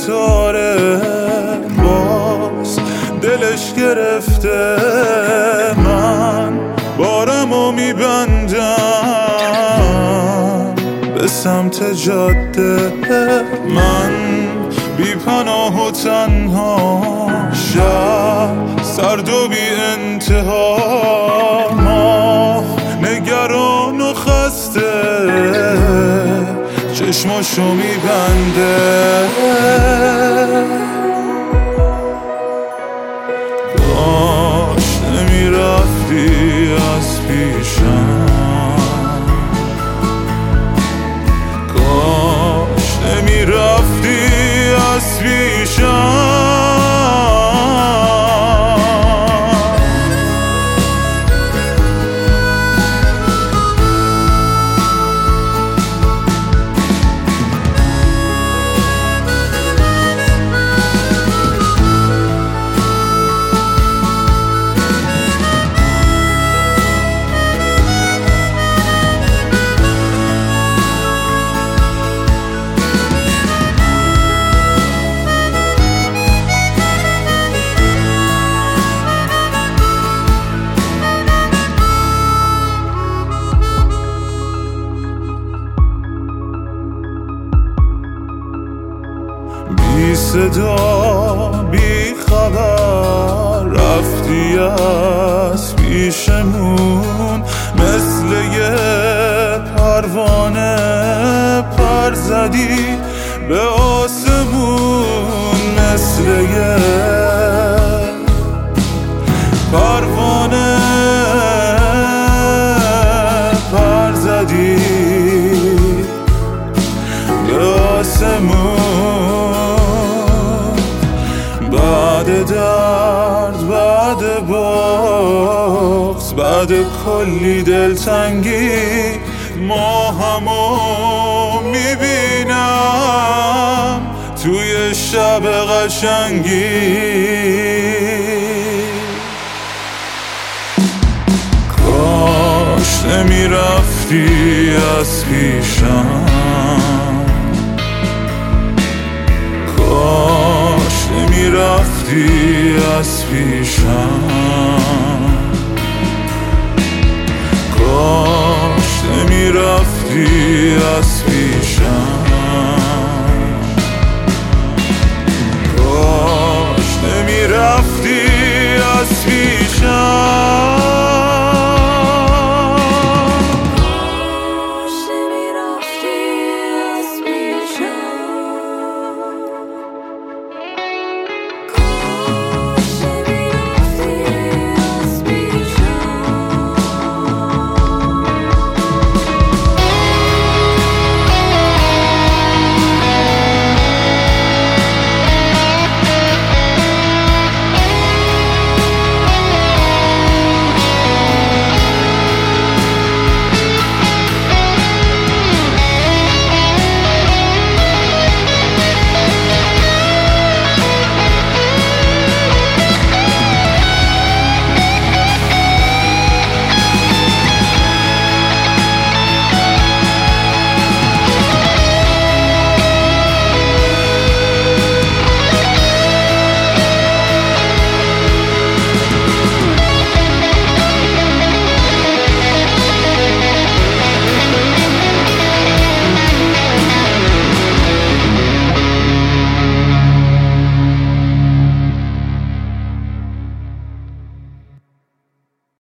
ستاره باز دلش گرفته، من بارمو میبندم به سمت جاده. من بی پناه و تنها، شب سرد و بی انتها، ماه نگران و خسته چشماشو میبنده. کاش نمیرفتی از پیشم، کاش نمیرفتی از پیشم. بی صدا بی خبر رفتی از پیشمون، مثل یه پروانه پر زدی به آسمون، مثل یه پروانه پر زدی به آسمون. بعد درد، بعد بغض، بعد کلی دلتنگی، ماهمو میبینم توی شب قشنگی. کاش نمیرفتی از پیشم، کاش نمیرفتی از پیشم، کاش نمیرفتی از